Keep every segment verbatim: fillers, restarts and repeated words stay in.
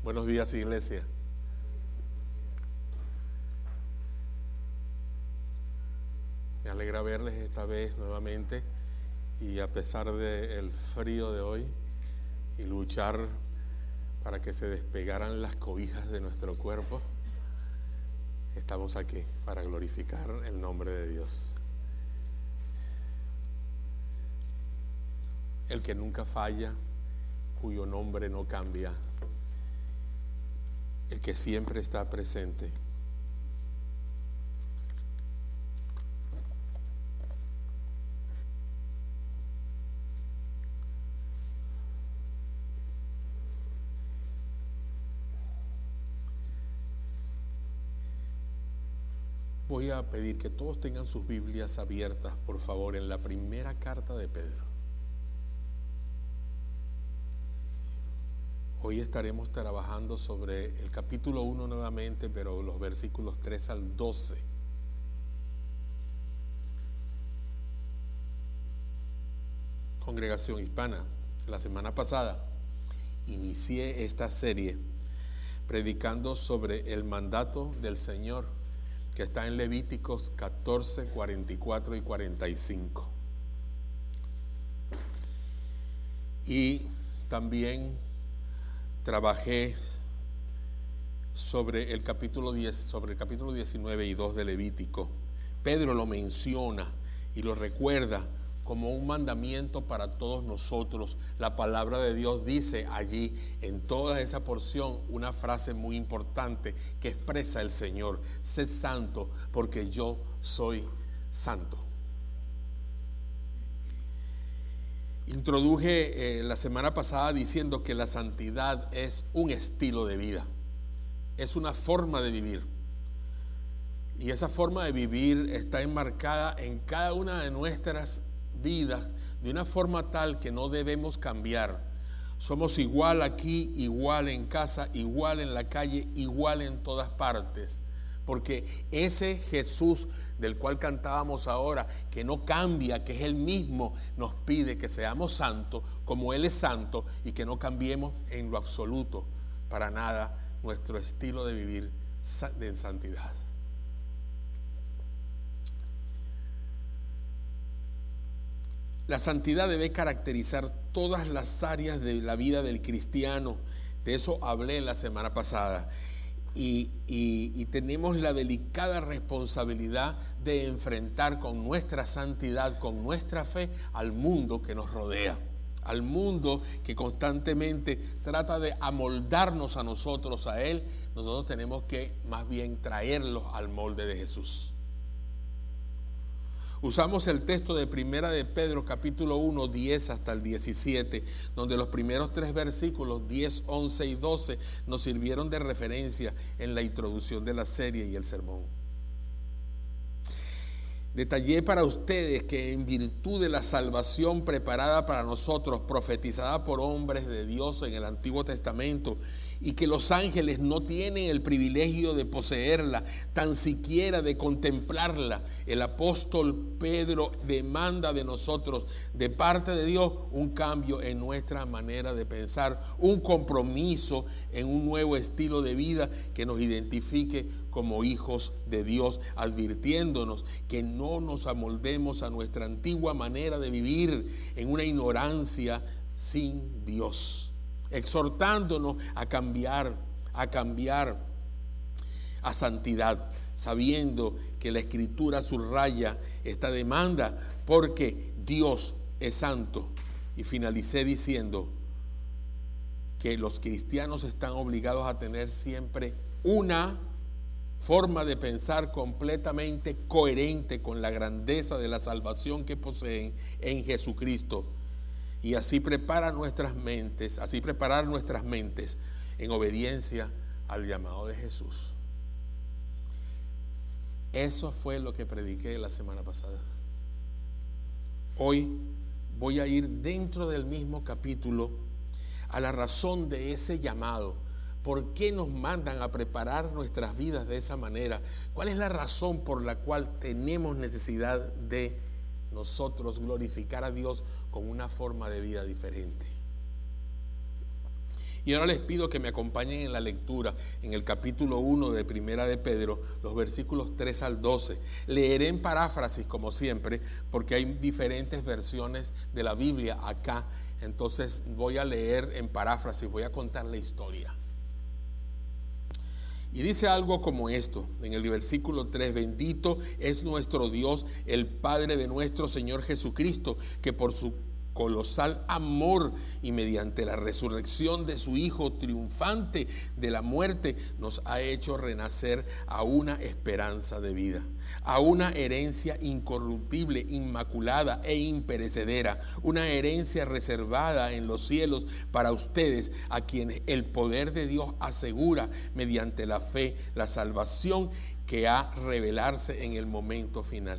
Buenos días, iglesia. Me alegra verles esta vez nuevamente y a pesar del frío de hoy y luchar para que se despegaran las cobijas de nuestro cuerpo, estamos aquí para glorificar el nombre de Dios. El que nunca falla, cuyo nombre no cambia, el que siempre está presente. Voy a pedir que todos tengan sus Biblias abiertas, por favor, en la primera carta de Pedro. Hoy estaremos trabajando sobre el capítulo uno nuevamente, pero los versículos tres al doce. Congregación Hispana, la semana pasada inicié esta serie predicando sobre el mandato del Señor, que está en Levíticos catorce, cuarenta y cuatro y cuarenta y cinco. Y también trabajé sobre el capítulo diez, sobre el capítulo diecinueve y dos de Levítico. Pedro lo menciona y lo recuerda como un mandamiento para todos nosotros. La palabra de Dios dice allí, en toda esa porción, una frase muy importante que expresa el Señor: sed santo porque yo soy santo. Introduje eh, la semana pasada diciendo que la santidad es un estilo de vida, es una forma de vivir. Y esa forma de vivir está enmarcada en cada una de nuestras vidas de una forma tal que no debemos cambiar. Somos igual aquí, igual en casa, igual en la calle, igual en todas partes. Porque ese Jesús del cual cantábamos ahora, que no cambia, que es el mismo, nos pide que seamos santos como Él es santo y que no cambiemos en lo absoluto, para nada, nuestro estilo de vivir en santidad. La santidad debe caracterizar todas las áreas de la vida del cristiano. De eso hablé la semana pasada. Y, y, y tenemos la delicada responsabilidad de enfrentar con nuestra santidad, con nuestra fe, al mundo que nos rodea, al mundo que constantemente trata de amoldarnos a nosotros, a Él. Nosotros tenemos que más bien traerlos al molde de Jesús. Usamos el texto de Primera de Pedro, capítulo uno, diez hasta el diecisiete, donde los primeros tres versículos, diez, once y doce, nos sirvieron de referencia en la introducción de la serie y el sermón. Detallé para ustedes que en virtud de la salvación preparada para nosotros, profetizada por hombres de Dios en el Antiguo Testamento, y que los ángeles no tienen el privilegio de poseerla, tan siquiera de contemplarla, el apóstol Pedro demanda de nosotros, de parte de Dios, un cambio en nuestra manera de pensar, un compromiso en un nuevo estilo de vida que nos identifique como hijos de Dios, advirtiéndonos que no nos amoldemos a nuestra antigua manera de vivir en una ignorancia sin Dios, exhortándonos a cambiar, a cambiar a santidad, sabiendo que la Escritura subraya esta demanda porque Dios es santo. Y finalicé diciendo que los cristianos están obligados a tener siempre una forma de pensar completamente coherente con la grandeza de la salvación que poseen en Jesucristo. Y así preparar nuestras mentes, así preparar nuestras mentes en obediencia al llamado de Jesús. Eso fue lo que prediqué la semana pasada. Hoy voy a ir dentro del mismo capítulo a la razón de ese llamado. ¿Por qué nos mandan a preparar nuestras vidas de esa manera? ¿Cuál es la razón por la cual tenemos necesidad de nosotros glorificar a Dios con una forma de vida diferente? Y ahora les pido que me acompañen en la lectura en el capítulo uno de Primera de Pedro, los versículos tres al doce. Leeré en paráfrasis como siempre, porque hay diferentes versiones de la Biblia acá. Entonces voy a leer en paráfrasis, voy a contar la historia. Y dice algo como esto, en el versículo tres: bendito es nuestro Dios, el Padre de nuestro Señor Jesucristo, que por su colosal amor y mediante la resurrección de su Hijo triunfante de la muerte, nos ha hecho renacer a una esperanza de vida, a una herencia incorruptible, inmaculada e imperecedera, una herencia reservada en los cielos para ustedes, a quienes el poder de Dios asegura mediante la fe la salvación que ha revelarse en el momento final.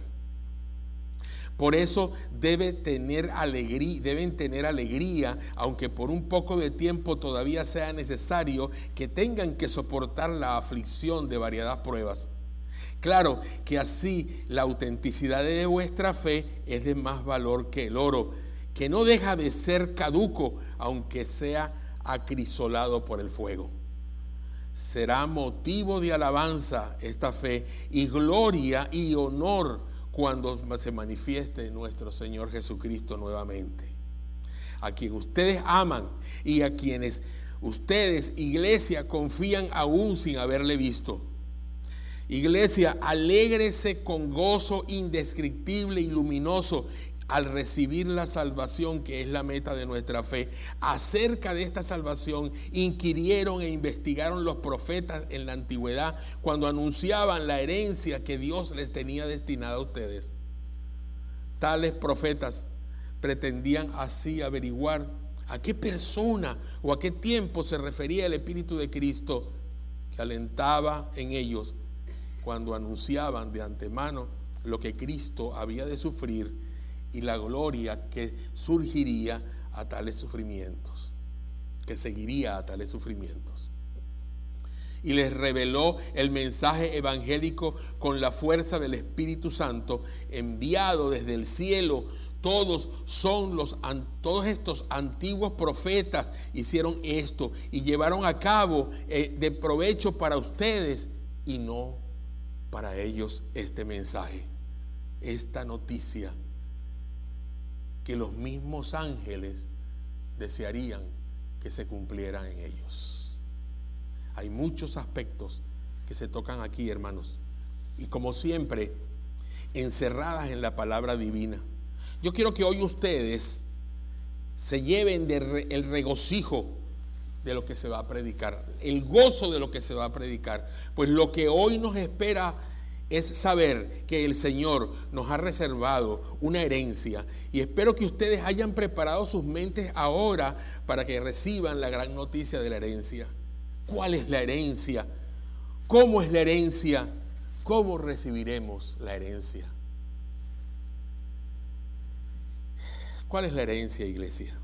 Por eso debe tener alegría, deben tener alegría, aunque por un poco de tiempo todavía sea necesario que tengan que soportar la aflicción de variadas pruebas. Claro que así la autenticidad de vuestra fe es de más valor que el oro, que no deja de ser caduco, aunque sea acrisolado por el fuego. Será motivo de alabanza esta fe y gloria y honor cuando se manifieste nuestro Señor Jesucristo nuevamente, a quien ustedes aman y a quienes ustedes, iglesia, confían aún sin haberle visto. Iglesia, alégrese con gozo indescriptible y luminoso al recibir la salvación que es la meta de nuestra fe. Acerca de esta salvación inquirieron e investigaron los profetas en la antigüedad cuando anunciaban la herencia que Dios les tenía destinada a ustedes. Tales profetas pretendían así averiguar a qué persona o a qué tiempo se refería el Espíritu de Cristo que alentaba en ellos cuando anunciaban de antemano lo que Cristo había de sufrir y la gloria que surgiría a tales sufrimientos, que seguiría a tales sufrimientos. Y les reveló el mensaje evangélico con la fuerza del Espíritu Santo enviado desde el cielo. Todos son los, todos estos antiguos profetas hicieron esto y llevaron a cabo eh, de provecho para ustedes y no para ellos este mensaje, esta noticia que los mismos ángeles desearían que se cumplieran en ellos. Hay muchos aspectos que se tocan aquí, hermanos, y como siempre, encerradas en la palabra divina. Yo quiero que hoy ustedes se lleven de re, el regocijo de lo que se va a predicar, el gozo de lo que se va a predicar, pues lo que hoy nos espera es saber que el Señor nos ha reservado una herencia, y espero que ustedes hayan preparado sus mentes ahora para que reciban la gran noticia de la herencia. ¿Cuál es la herencia? ¿Cómo es la herencia? ¿Cómo recibiremos la herencia? ¿Cuál es la herencia, iglesia?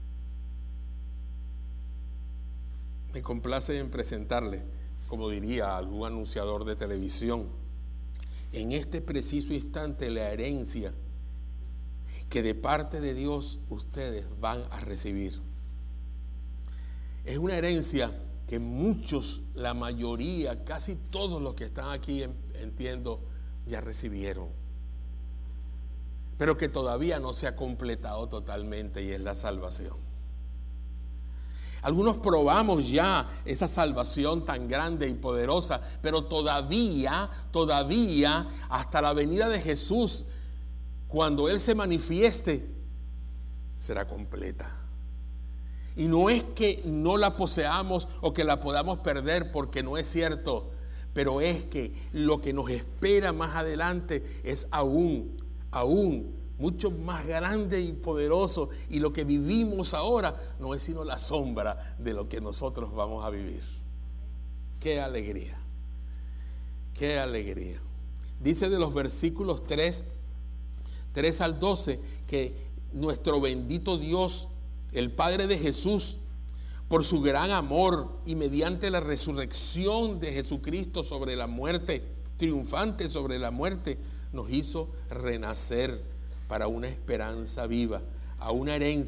Me complace en presentarle, como diría algún anunciador de televisión, en este preciso instante la herencia que de parte de Dios ustedes van a recibir. Es una herencia que muchos, la mayoría, casi todos los que están aquí, entiendo, ya recibieron, pero que todavía no se ha completado totalmente, y es la salvación. Algunos probamos ya esa salvación tan grande y poderosa, pero todavía, todavía, hasta la venida de Jesús, cuando Él se manifieste, será completa. Y no es que no la poseamos o que la podamos perder, porque no es cierto, pero es que lo que nos espera más adelante es aún, aún mucho más grande y poderoso, y lo que vivimos ahora no es sino la sombra de lo que nosotros vamos a vivir. ¡Qué alegría! ¡Qué alegría! Dice de los versículos tres, tres al doce que nuestro bendito Dios, el Padre de Jesús, por su gran amor y mediante la resurrección de Jesucristo sobre la muerte, triunfante sobre la muerte, nos hizo renacer para una esperanza viva, a una herencia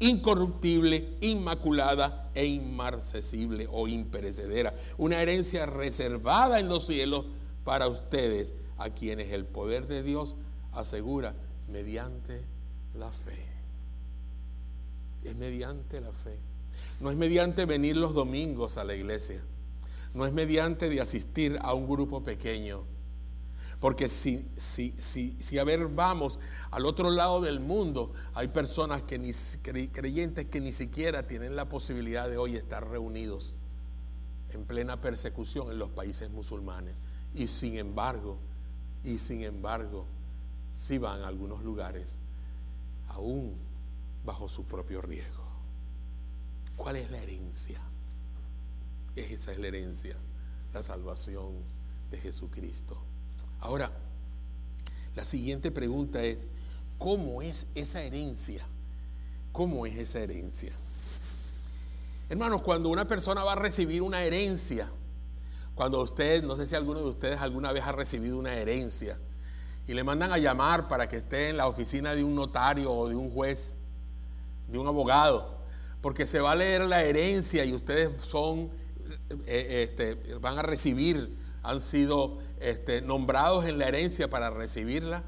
incorruptible, inmaculada e inmarcesible o imperecedera. Una herencia reservada en los cielos para ustedes, a quienes el poder de Dios asegura mediante la fe. Es mediante la fe. No es mediante venir los domingos a la iglesia. No es mediante de asistir a un grupo pequeño. Porque si, si, si, si a ver, vamos al otro lado del mundo, hay personas que ni, creyentes que ni siquiera tienen la posibilidad de hoy estar reunidos en plena persecución en los países musulmanes. Y sin embargo, y sin embargo, si van a algunos lugares, aún bajo su propio riesgo. ¿Cuál es la herencia? Esa es la herencia, la salvación de Jesucristo. Ahora, la siguiente pregunta es, ¿cómo es esa herencia? ¿Cómo es esa herencia? Hermanos, cuando una persona va a recibir una herencia, cuando usted, no sé si alguno de ustedes alguna vez ha recibido una herencia y le mandan a llamar para que esté en la oficina de un notario o de un juez, de un abogado, porque se va a leer la herencia y ustedes son, eh, este, van a recibir, han sido este, nombrados en la herencia para recibirla.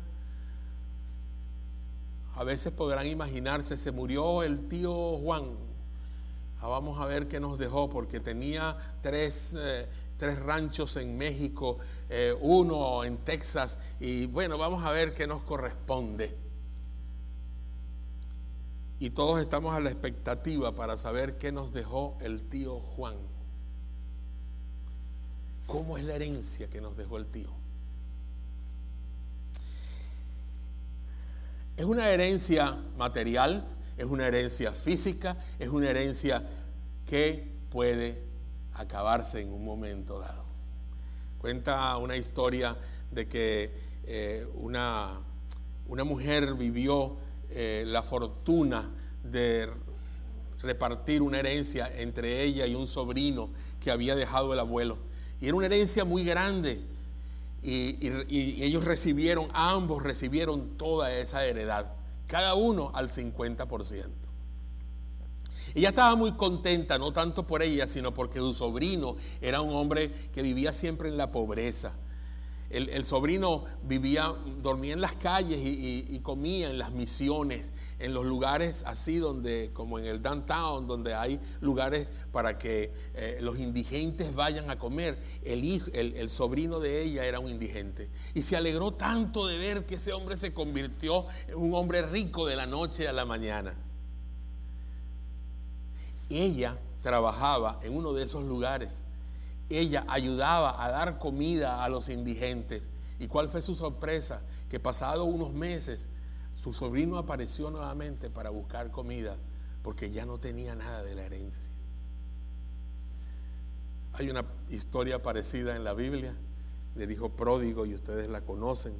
A veces podrán imaginarse, se murió el tío Juan, ah, vamos a ver qué nos dejó, porque tenía tres, eh, tres ranchos en México, eh, uno en Texas, y bueno, vamos a ver qué nos corresponde. Y todos estamos a la expectativa para saber qué nos dejó el tío Juan. ¿Cómo es la herencia que nos dejó el tío? Es una herencia material, es una herencia física, es una herencia que puede acabarse en un momento dado. Cuenta una historia de que eh, una, una mujer vivió eh, la fortuna de repartir una herencia entre ella y un sobrino que había dejado el abuelo. Y era una herencia muy grande. Y, y, y ellos recibieron, ambos recibieron toda esa heredad, cada uno al cincuenta por ciento. Ella estaba muy contenta, no tanto por ella, sino porque su sobrino era un hombre que vivía siempre en la pobreza. El, el sobrino vivía, dormía en las calles y, y, y comía en las misiones, en los lugares así donde, como en el downtown, donde hay lugares para que eh, los indigentes vayan a comer. El, hijo, el, el sobrino de ella era un indigente y se alegró tanto de ver que ese hombre se convirtió en un hombre rico de la noche a la mañana. Ella trabajaba en uno de esos lugares. Ella ayudaba a dar comida a los indigentes. ¿Y cuál fue su sorpresa? Que pasado unos meses su sobrino apareció nuevamente para buscar comida, porque ya no tenía nada de la herencia. Hay una historia parecida en la Biblia del hijo pródigo y ustedes la conocen.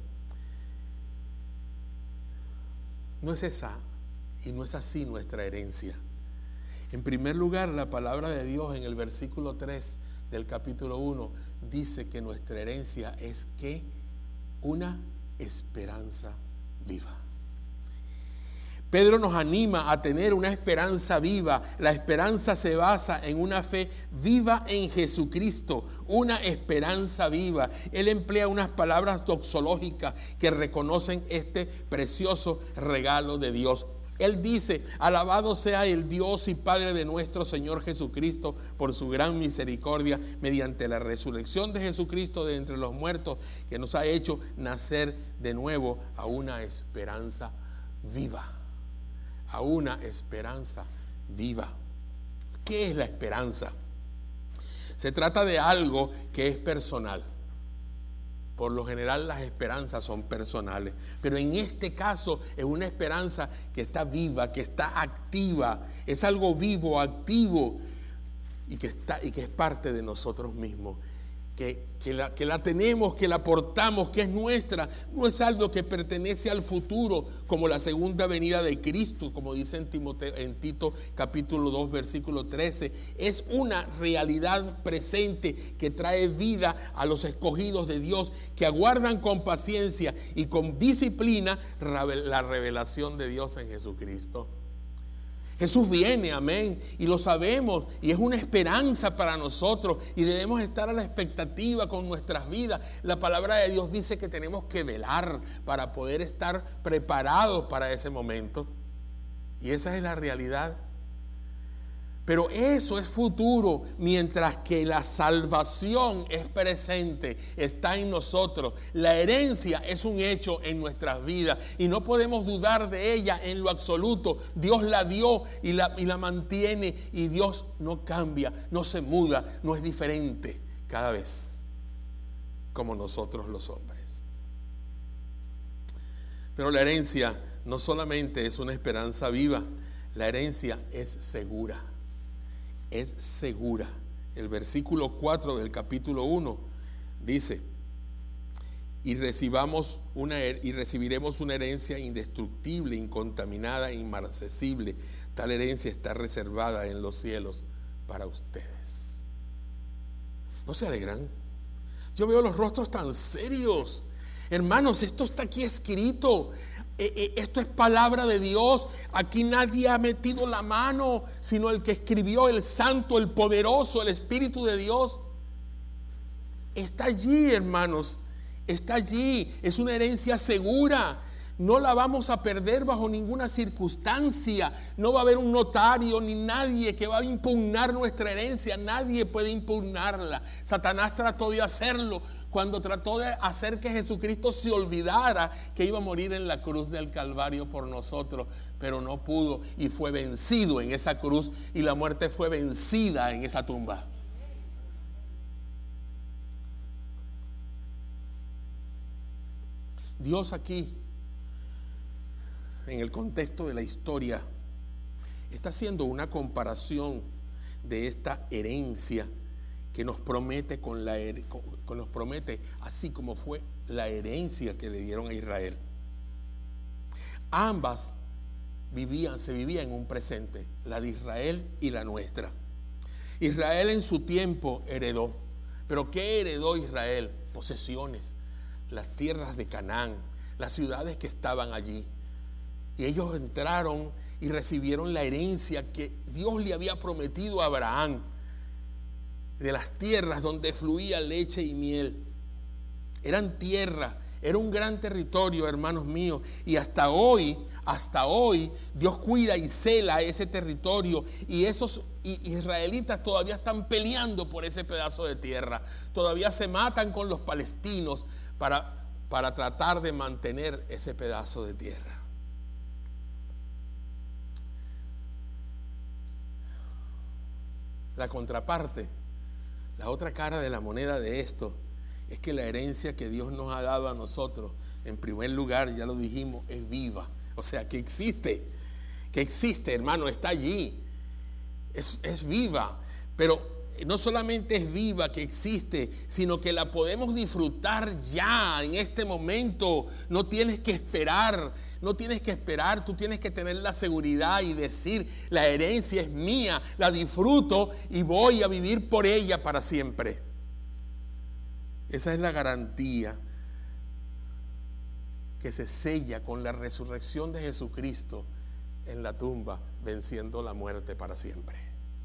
No es esa y no es así nuestra herencia. En primer lugar, la palabra de Dios en el versículo tres del capítulo uno dice que nuestra herencia es que una esperanza viva. Pedro nos anima a tener una esperanza viva. La esperanza se basa en una fe viva en Jesucristo, una esperanza viva. Él emplea unas palabras doxológicas que reconocen este precioso regalo de Dios. Él dice: alabado sea el Dios y Padre de nuestro Señor Jesucristo por su gran misericordia, mediante la resurrección de Jesucristo de entre los muertos, que nos ha hecho nacer de nuevo a una esperanza viva. A una esperanza viva. ¿Qué es la esperanza? Se trata de algo que es personal. Por lo general las esperanzas son personales, pero en este caso es una esperanza que está viva, que está activa, es algo vivo, activo y que, está, y que es parte de nosotros mismos, que, que, la, que la tenemos, que la portamos, que es nuestra. No es algo que pertenece al futuro, como la segunda venida de Cristo, como dice en, Timoteo, en Tito capítulo dos versículo trece. Es una realidad presente que trae vida a los escogidos de Dios, que aguardan con paciencia y con disciplina la revelación de Dios en Jesucristo. Jesús viene, amén, y lo sabemos, y es una esperanza para nosotros, y debemos estar a la expectativa con nuestras vidas. La palabra de Dios dice que tenemos que velar para poder estar preparados para ese momento, y esa es la realidad. Pero eso es futuro, mientras que la salvación es presente, está en nosotros. La herencia es un hecho en nuestras vidas y no podemos dudar de ella en lo absoluto. Dios la dio y la, y la mantiene, y Dios no cambia, no se muda, no es diferente cada vez como nosotros los hombres. Pero la herencia no solamente es una esperanza viva, la herencia es segura. Es segura. El versículo cuatro del capítulo uno dice: y recibamos una y recibiremos una herencia indestructible, incontaminada, inmarcesible. Tal herencia está reservada en los cielos para ustedes. ¿No se alegran? Yo veo los rostros tan serios. Hermanos, esto está aquí escrito. Esto es palabra de Dios. Aquí nadie ha metido la mano, sino el que escribió, el santo, el poderoso, el Espíritu de Dios. Está allí, hermanos. Está allí. Es una herencia segura. No la vamos a perder bajo ninguna circunstancia. No va a haber un notario ni nadie que va a impugnar nuestra herencia. Nadie puede impugnarla. Satanás trató de hacerlo cuando trató de hacer que Jesucristo se olvidara que iba a morir en la cruz del Calvario por nosotros, pero no pudo, y fue vencido en esa cruz, y la muerte fue vencida en esa tumba. Dios aquí, en el contexto de la historia, está haciendo una comparación de esta herencia que nos promete con la con, nos promete así como fue la herencia que le dieron a Israel. Ambas vivían, se vivían en un presente, la de Israel y la nuestra. Israel en su tiempo heredó, pero ¿qué heredó Israel? Posesiones, las tierras de Canaán, las ciudades que estaban allí. Y ellos entraron y recibieron la herencia que Dios le había prometido a Abraham, de las tierras donde fluía leche y miel. Eran tierras, era un gran territorio, hermanos míos, y hasta hoy, hasta hoy, Dios cuida y cela ese territorio, y esos israelitas todavía están peleando por ese pedazo de tierra, todavía se matan con los palestinos para, para tratar de mantener ese pedazo de tierra. La contraparte, la otra cara de la moneda de esto, es que la herencia que Dios nos ha dado a nosotros, en primer lugar, ya lo dijimos, es viva. O sea, que existe, que existe, hermano, está allí, es, es viva. Pero no solamente es viva, que existe, sino que la podemos disfrutar ya, en este momento. No tienes que esperar, no tienes que esperar, tú tienes que tener la seguridad y decir: la herencia es mía, la disfruto y voy a vivir por ella para siempre. Esa es la garantía que se sella con la resurrección de Jesucristo en la tumba, venciendo la muerte para siempre.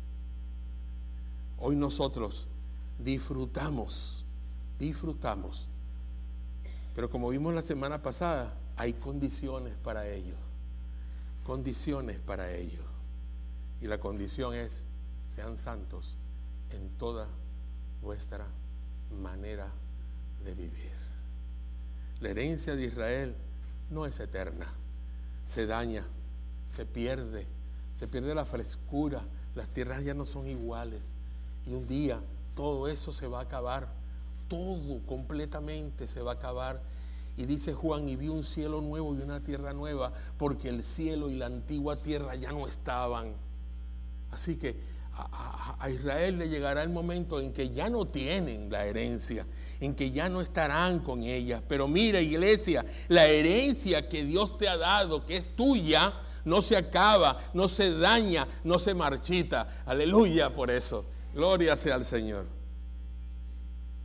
Hoy nosotros disfrutamos, disfrutamos, pero como vimos la semana pasada, hay condiciones para ello, condiciones para ello. Y la condición es: sean santos en toda vuestra manera de vivir. La herencia de Israel no es eterna, se daña, se pierde, se pierde la frescura, las tierras ya no son iguales. Y un día todo eso se va a acabar, todo completamente se va a acabar. Y dice Juan: y vi un cielo nuevo y una tierra nueva, porque el cielo y la antigua tierra ya no estaban. Así que a, a, a Israel le llegará el momento en que ya no tienen la herencia, en que ya no estarán con ella. Pero mira, iglesia, la herencia que Dios te ha dado, que es tuya, no se acaba, no se daña, no se marchita. Aleluya por eso. Gloria sea al Señor.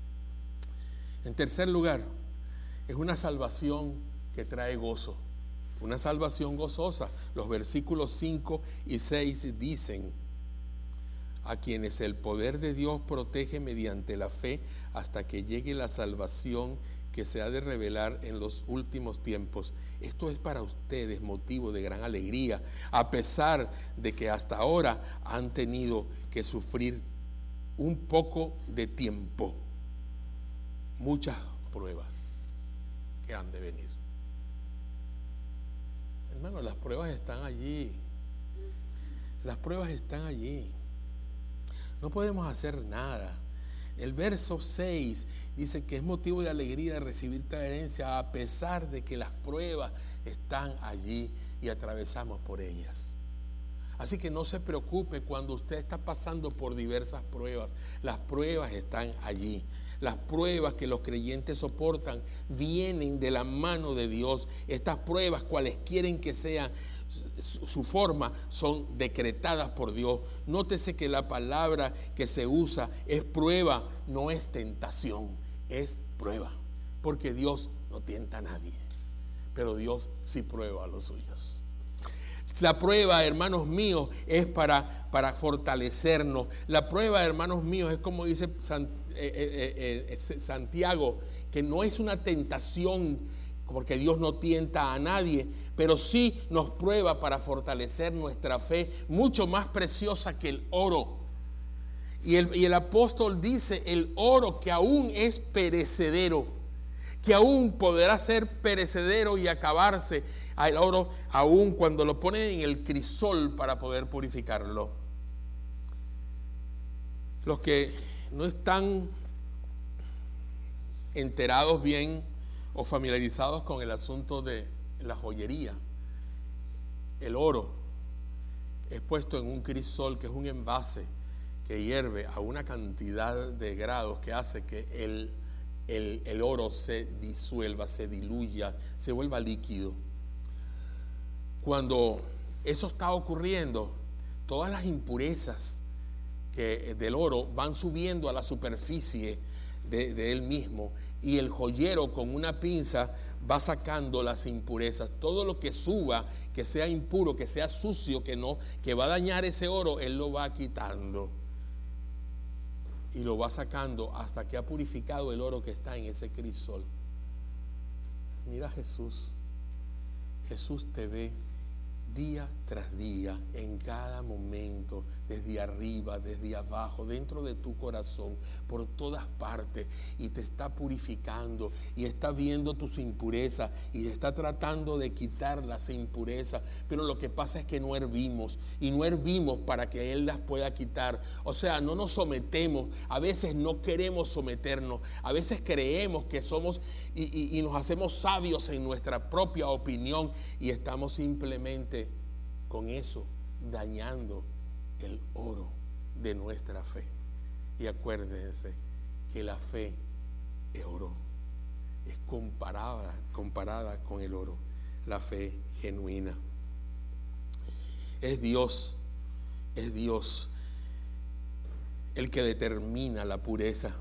En tercer lugar, es una salvación que trae gozo. una salvación gozosa. Los versículos cinco y seis dicen: a quienes el poder de Dios protege mediante la fe hasta que llegue la salvación que se ha de revelar en los últimos tiempos. Esto es para ustedes motivo de gran alegría, a pesar de que hasta ahora han tenido que sufrir un poco de tiempo, muchas pruebas que han de venir. Hermano, las pruebas están allí. Las pruebas están allí. No podemos hacer nada. El verso seis dice que es motivo de alegría de recibir esta herencia a pesar de que las pruebas están allí y atravesamos por ellas. Así que no se preocupe cuando usted está pasando por diversas pruebas. Las pruebas están allí. Las pruebas que los creyentes soportan vienen de la mano de Dios. Estas pruebas, cuales quieren que sean, su, su forma, son decretadas por Dios. Nótese que la palabra que se usa es prueba, no es tentación, es prueba. Porque Dios no tienta a nadie, pero Dios sí prueba a los suyos. La prueba, hermanos míos, es para, para fortalecernos. La prueba, hermanos míos, es como dice San, eh, eh, eh, Santiago, que no es una tentación, porque Dios no tienta a nadie, pero sí nos prueba para fortalecer nuestra fe, mucho más preciosa que el oro. Y el, y el apóstol dice: el oro que aún es perecedero, que aún podrá ser perecedero y acabarse, el oro aún cuando lo ponen en el crisol para poder purificarlo. Los que no están enterados bien o familiarizados con el asunto de la joyería, el oro es puesto en un crisol, que es un envase que hierve a una cantidad de grados que hace que el El, el oro se disuelva, se diluya, se vuelva líquido. Cuando eso está ocurriendo, todas las impurezas que, del oro van subiendo a la superficie de, de él mismo, y el joyero con una pinza va sacando las impurezas. Todo lo que suba, que sea impuro, que sea sucio, que no, que va a dañar ese oro, él lo va quitando y lo va sacando hasta que ha purificado el oro que está en ese crisol. Mira, Jesús, Jesús te ve día tras día, en cada momento, desde arriba, desde abajo, dentro de tu corazón, por todas partes, y te está purificando y está viendo tus impurezas y está tratando de quitar las impurezas. Pero lo que pasa es que no hervimos, y no hervimos para que Él las pueda quitar. O sea, no nos sometemos, a veces no queremos someternos, a veces creemos que somos y, y, y nos hacemos sabios en nuestra propia opinión, y estamos simplemente con eso dañando el oro de nuestra fe. Y acuérdense que la fe es oro, es comparada, comparada con el oro, la fe genuina. Es Dios, es Dios el que determina la pureza.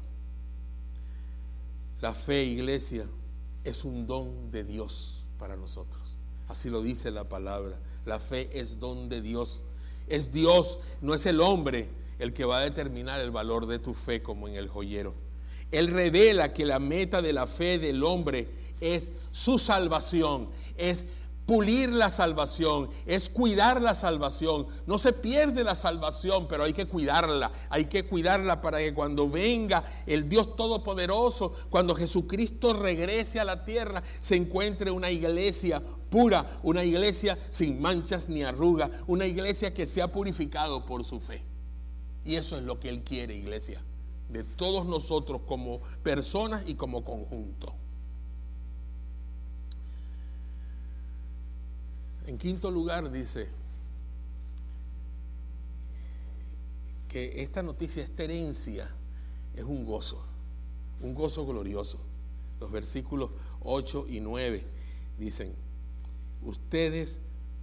La fe, iglesia, es un don de Dios para nosotros. Así lo dice la palabra. La fe es don de Dios. Es Dios, no es el hombre el que va a determinar el valor de tu fe, como en el joyero. Él revela que la meta de la fe del hombre es su salvación, es pulir la salvación, es cuidar la salvación. No se pierde la salvación, pero hay que cuidarla. Hay que cuidarla para que cuando venga el Dios Todopoderoso, cuando Jesucristo regrese a la tierra, se encuentre una iglesia pura, una iglesia sin manchas ni arrugas, una iglesia que se ha purificado por su fe. Y eso es lo que Él quiere, iglesia, de todos nosotros como personas y como conjunto. En quinto lugar, dice que esta noticia, esta herencia, es un gozo, un gozo glorioso. Los versículos ocho y nueve dicen: ustedes,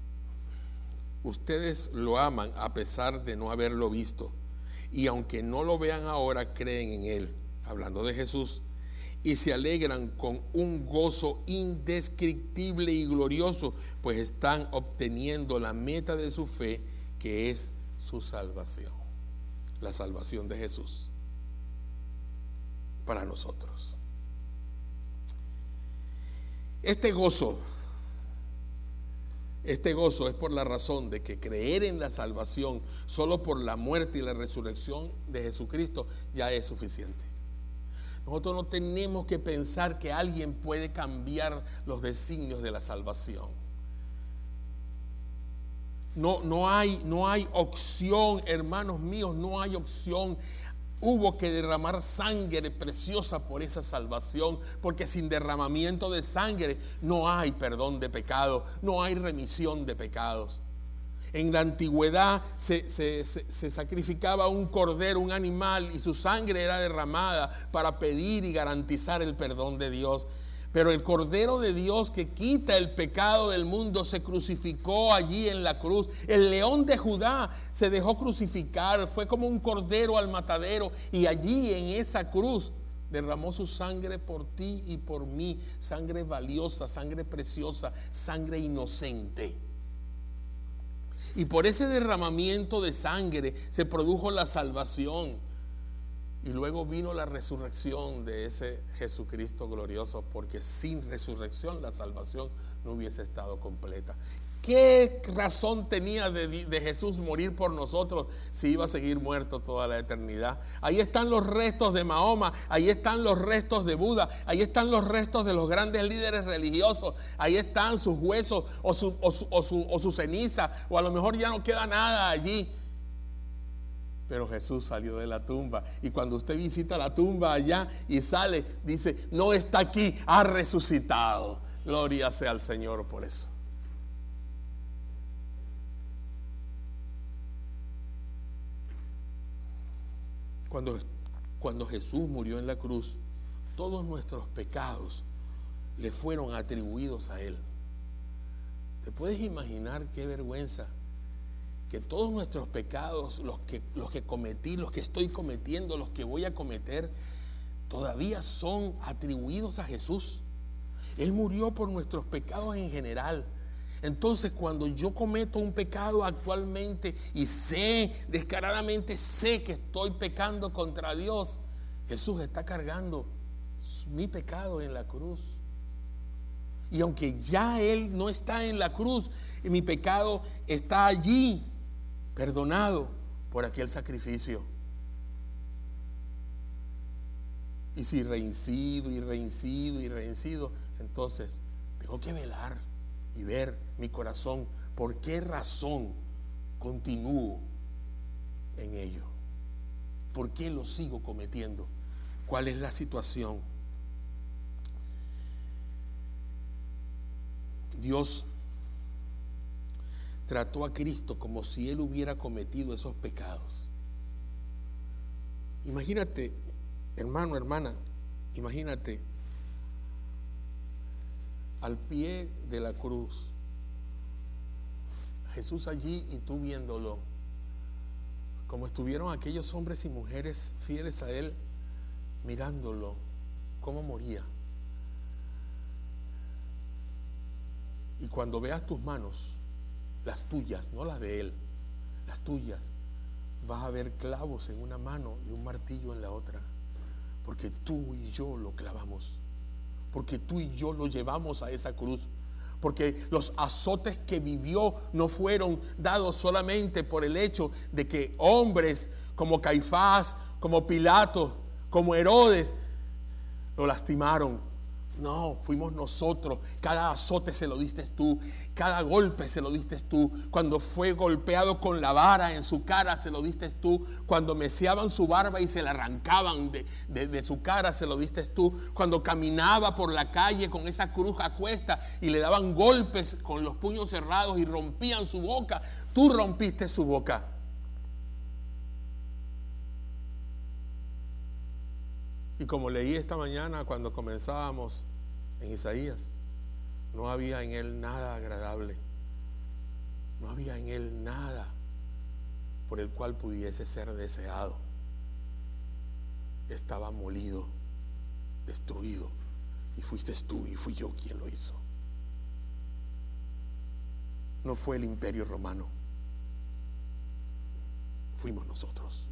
ustedes lo aman a pesar de no haberlo visto, y aunque no lo vean ahora, creen en Él. Hablando de Jesús. y se alegran con un gozo indescriptible y glorioso, pues están obteniendo la meta de su fe, que es su salvación, la salvación de Jesús para nosotros. Este gozo, este gozo es por la razón de que creer en la salvación solo por la muerte y la resurrección de Jesucristo ya es suficiente. Nosotros no tenemos que pensar que alguien puede cambiar los designios de la salvación. No, no hay, no hay opción, hermanos míos, no hay opción. Hubo que derramar sangre preciosa por esa salvación, porque sin derramamiento de sangre no hay perdón de pecado, no hay remisión de pecados. En la antigüedad se, se, se, se sacrificaba un cordero, un animal, y su sangre era derramada para pedir y garantizar el perdón de Dios. Pero el Cordero de Dios que quita el pecado del mundo se crucificó allí en la cruz. El León de Judá se dejó crucificar, fue como un cordero al matadero, y allí en esa cruz derramó su sangre por ti y por mí, sangre valiosa, sangre preciosa, sangre inocente. Y por ese derramamiento de sangre se produjo la salvación. Y luego vino la resurrección de ese Jesucristo glorioso, porque sin resurrección la salvación no hubiese estado completa. ¿Qué razón tenía de, de Jesús morir por nosotros si iba a seguir muerto toda la eternidad? Ahí están los restos de Mahoma, ahí están los restos de Buda, ahí están los restos de los grandes líderes religiosos, ahí están sus huesos o su, o su, o su, o su ceniza, o a lo mejor ya no queda nada allí. Pero Jesús salió de la tumba, y cuando usted visita la tumba allá y sale, dice: no está aquí, ha resucitado. Gloria sea al Señor por eso. Cuando, cuando Jesús murió en la cruz, todos nuestros pecados le fueron atribuidos a Él. ¿Te puedes imaginar qué vergüenza? Que todos nuestros pecados, los que, los que cometí, los que estoy cometiendo, los que voy a cometer, todavía son atribuidos a Jesús. Él murió por nuestros pecados en general. Entonces, cuando yo cometo un pecado actualmente y sé, descaradamente sé que estoy pecando contra Dios, Jesús está cargando mi pecado en la cruz. Y aunque ya Él no está en la cruz, mi pecado está allí, perdonado por aquel sacrificio. Y si reincido y reincido y reincido, entonces tengo que velar y ver mi corazón, por qué razón continúo en ello, por qué lo sigo cometiendo, cuál es la situación. Dios trató a Cristo como si Él hubiera cometido esos pecados. Imagínate, hermano, hermana, imagínate al pie de la cruz, Jesús allí y tú viéndolo, como estuvieron aquellos hombres y mujeres fieles a Él, mirándolo, cómo moría. Y cuando veas tus manos, las tuyas, no las de Él, las tuyas, vas a ver clavos en una mano y un martillo en la otra, porque tú y yo lo clavamos, porque tú y yo lo llevamos a esa cruz, porque los azotes que vivió no fueron dados solamente por el hecho de que hombres como Caifás, como Pilato, como Herodes lo lastimaron. No, fuimos nosotros. Cada azote se lo diste tú, cada golpe se lo diste tú. Cuando fue golpeado con la vara en su cara, se lo diste tú. Cuando meciaban su barba y se la arrancaban de, de, de su cara, se lo diste tú. Cuando caminaba por la calle con esa cruz a cuesta y le daban golpes con los puños cerrados y rompían su boca, tú rompiste su boca. Y como leí esta mañana cuando comenzábamos en Isaías, no había en Él nada agradable, no había en Él nada por el cual pudiese ser deseado. Estaba molido destruido. Y fuiste tú y fui yo quien lo hizo. No fue el imperio romano, fuimos nosotros.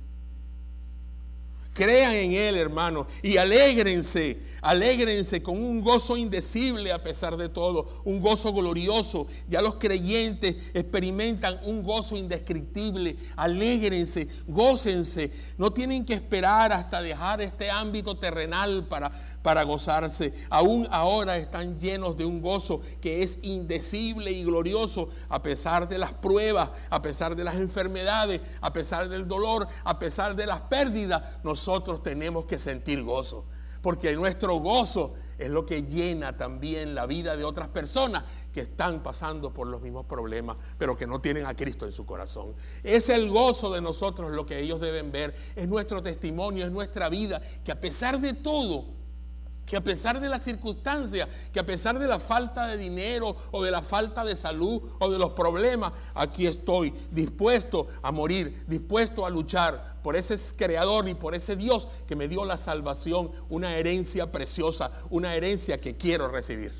Crean en Él, hermanos, y alégrense, alégrense con un gozo indecible a pesar de todo, un gozo glorioso. Ya los creyentes experimentan un gozo indescriptible. Alégrense, gócense. No tienen que esperar hasta dejar este ámbito terrenal para, para gozarse. Aún ahora están llenos de un gozo que es indecible y glorioso a pesar de las pruebas, a pesar de las enfermedades, a pesar del dolor, a pesar de las pérdidas. Nosotros Nosotros tenemos que sentir gozo, porque nuestro gozo es lo que llena también la vida de otras personas que están pasando por los mismos problemas, pero que no tienen a Cristo en su corazón. Es el gozo de nosotros lo que ellos deben ver, es nuestro testimonio, es nuestra vida, que a pesar de todo, que a pesar de las circunstancias, que a pesar de la falta de dinero o de la falta de salud o de los problemas, aquí estoy dispuesto a morir, dispuesto a luchar por ese creador y por ese Dios que me dio la salvación, una herencia preciosa, una herencia que quiero recibir.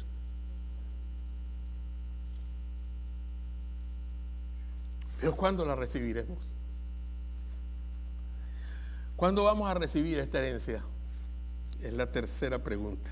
Pero ¿cuándo la recibiremos? ¿Cuándo vamos a recibir esta herencia? Es la tercera pregunta.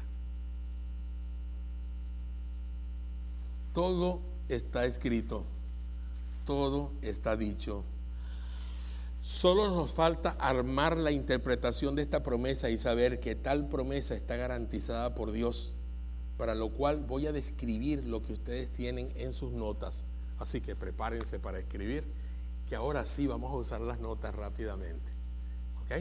Todo está escrito, todo está dicho. Solo nos falta armar la interpretación de esta promesa y saber que tal promesa está garantizada por Dios, para lo cual voy a describir lo que ustedes tienen en sus notas. Así que prepárense para escribir, que ahora sí vamos a usar las notas rápidamente. ¿Ok?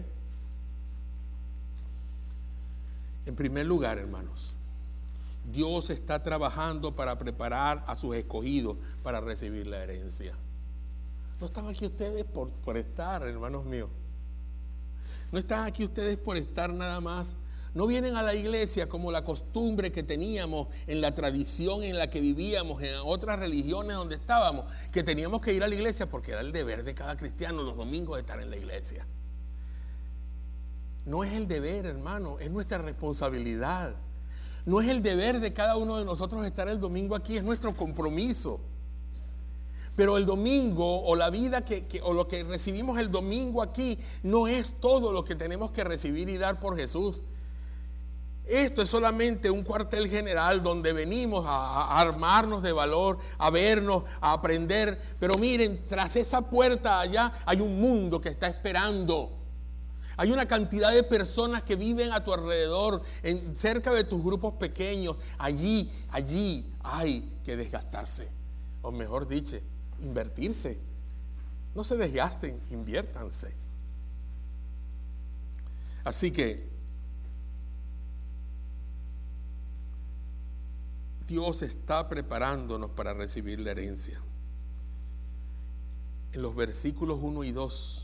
En primer lugar, hermanos, Dios está trabajando para preparar a sus escogidos para recibir la herencia. No están aquí ustedes por, por estar, hermanos míos. No están aquí ustedes por estar nada más. No vienen a la iglesia como la costumbre que teníamos en la tradición en la que vivíamos, en otras religiones donde estábamos, que teníamos que ir a la iglesia porque era el deber de cada cristiano los domingos de estar en la iglesia. No es el deber, hermano, es nuestra responsabilidad. No es el deber de cada uno de nosotros estar el domingo aquí, es nuestro compromiso. Pero el domingo o la vida que, que, o lo que recibimos el domingo aquí no es todo lo que tenemos que recibir y dar por Jesús. Esto es solamente un cuartel general donde venimos a, a armarnos de valor, a vernos, a aprender. Pero miren, tras esa puerta allá hay un mundo que está esperando. Hay una cantidad de personas que viven a tu alrededor, en, cerca de tus grupos pequeños. Allí, allí hay que desgastarse. O mejor dicho, invertirse. No se desgasten, inviértanse. Así que Dios está preparándonos para recibir la herencia. En los versículos uno y dos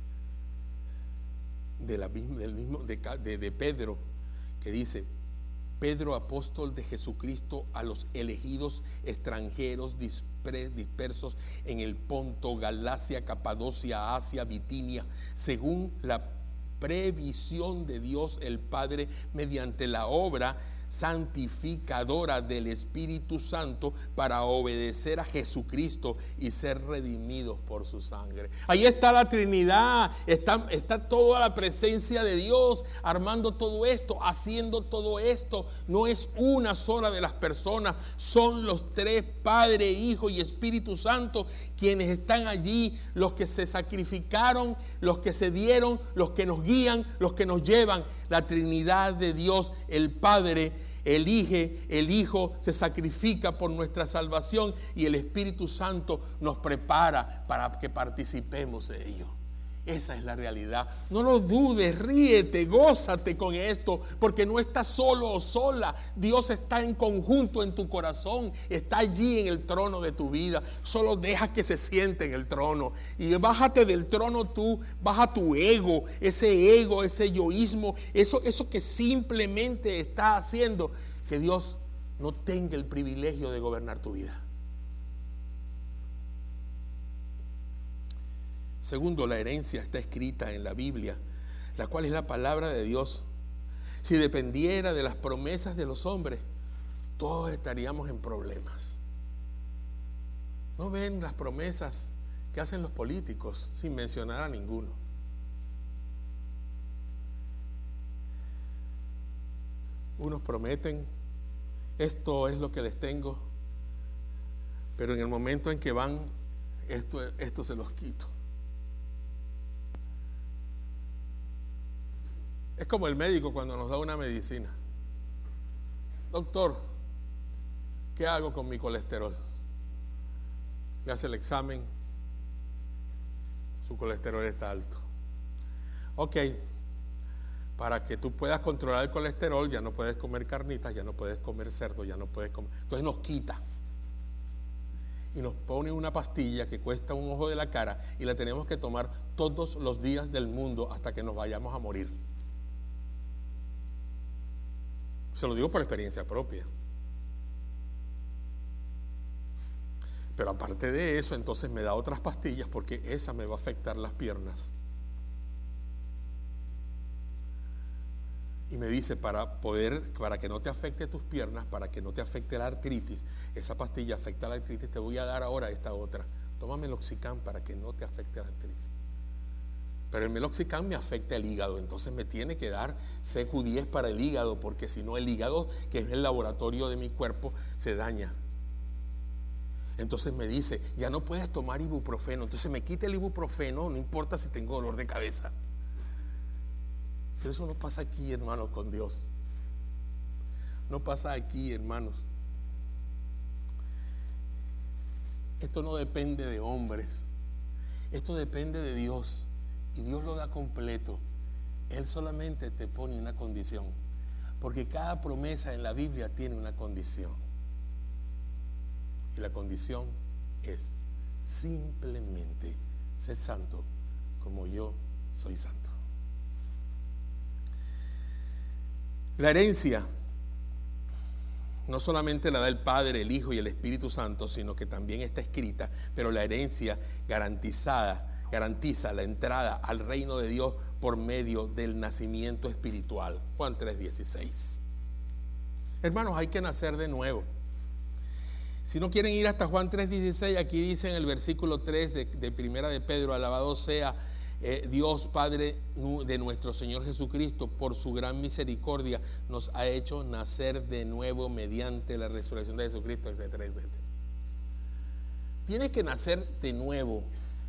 de la, del mismo, de, de, de Pedro, que dice: Pedro, apóstol de Jesucristo, a los elegidos extranjeros dispersos en el Ponto, Galacia, Capadocia, Asia, Bitinia, según la previsión de Dios el Padre, mediante la obra santificadora del Espíritu Santo, para obedecer a Jesucristo y ser redimidos por su sangre. Ahí está la Trinidad, está, está toda la presencia de Dios armando todo esto, haciendo todo esto. No es una sola de las personas, son los tres, Padre, Hijo y Espíritu Santo, quienes están allí, los que se sacrificaron, los que se dieron, los que nos guían, los que nos llevan. La Trinidad de Dios, el Padre elige, el Hijo se sacrifica por nuestra salvación y el Espíritu Santo nos prepara para que participemos de ello. Esa es la realidad. No lo dudes, ríete, gózate con esto, porque no estás solo o sola. Dios está en conjunto en tu corazón, está allí en el trono de tu vida. Solo deja que se siente en el trono y bájate del trono tú, baja tu ego, ese ego, ese yoísmo, eso, eso que simplemente está haciendo que Dios no tenga el privilegio de gobernar tu vida. Segundo, la herencia está escrita en la Biblia, la cual es la palabra de Dios. Si dependiera de las promesas de los hombres, todos estaríamos en problemas. ¿No ven las promesas que hacen los políticos sin mencionar a ninguno? Unos prometen, esto es lo que les tengo, pero en el momento en que van, esto, esto se los quito. Es como el médico cuando nos da una medicina. Doctor, ¿qué hago con mi colesterol? Le hace el examen, su colesterol está alto. Ok, para que tú puedas controlar el colesterol, ya no puedes comer carnitas, ya no puedes comer cerdo, ya no puedes comer. Entonces nos quita y nos pone una pastilla que cuesta un ojo de la cara y la tenemos que tomar todos los días del mundo hasta que nos vayamos a morir. Se lo digo por experiencia propia. Pero aparte de eso, entonces me da otras pastillas porque esa me va a afectar las piernas. Y me dice, para poder, para que no te afecte tus piernas, para que no te afecte la artritis, esa pastilla afecta la artritis, te voy a dar ahora esta otra. Toma Meloxicam para que no te afecte la artritis. Pero el Meloxicam me afecta el hígado, entonces me tiene que dar C Q diez para el hígado, porque si no el hígado, que es el laboratorio de mi cuerpo, se daña. Entonces me dice, ya no puedes tomar ibuprofeno. Entonces me quita el ibuprofeno, no importa si tengo dolor de cabeza. Pero eso no pasa aquí, hermanos, con Dios. No pasa aquí, hermanos. Esto no depende de hombres. Esto depende de Dios. Y Dios lo da completo. Él solamente te pone una condición. Porque cada promesa en la Biblia tiene una condición. Y la condición es simplemente ser santo como yo soy santo. La herencia no solamente la da el Padre, el Hijo y el Espíritu Santo, sino que también está escrita, pero la herencia garantizada, garantiza la entrada al reino de Dios por medio del nacimiento espiritual. Juan tres dieciséis. Hermanos, hay que nacer de nuevo. Si no quieren ir hasta Juan tres dieciséis, aquí dice en el versículo tres de, de Primera de Pedro, alabado sea Eh, Dios Padre de nuestro Señor Jesucristo, por su gran misericordia nos ha hecho nacer de nuevo mediante la resurrección de Jesucristo, etcétera, etcétera. Tienes que nacer de nuevo,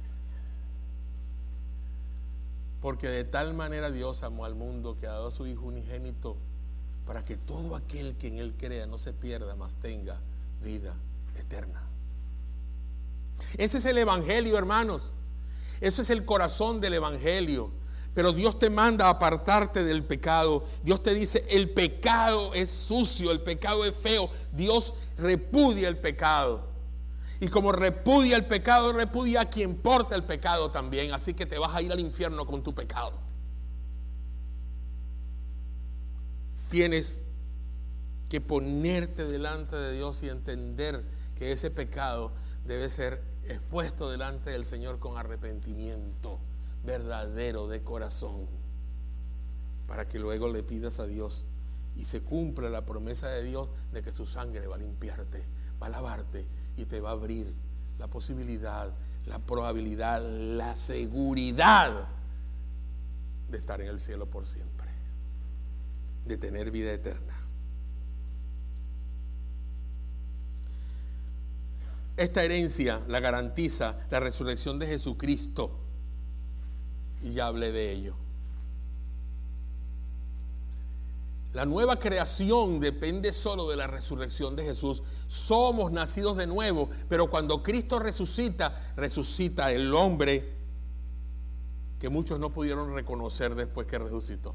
porque de tal manera Dios amó al mundo que ha dado a su Hijo unigénito para que todo aquel que en Él crea no se pierda, mas tenga vida eterna. Ese es el Evangelio, hermanos. Ese es el corazón del Evangelio. Pero Dios te manda a apartarte del pecado. Dios te dice, el pecado es sucio, el pecado es feo. Dios repudia el pecado. Y como repudia el pecado, repudia a quien porta el pecado también. Así que te vas a ir al infierno con tu pecado. Tienes que ponerte delante de Dios y entender que ese pecado debe ser expuesto delante del Señor con arrepentimiento verdadero de corazón, para que luego le pidas a Dios y se cumpla la promesa de Dios de que su sangre va a limpiarte, va a lavarte y te va a abrir la posibilidad, la probabilidad, la seguridad de estar en el cielo por siempre, de tener vida eterna. Esta herencia la garantiza la resurrección de Jesucristo, y ya hablé de ello. La nueva creación depende solo de la resurrección de Jesús. Somos nacidos de nuevo, pero cuando Cristo resucita, resucita el hombre que muchos no pudieron reconocer después que resucitó.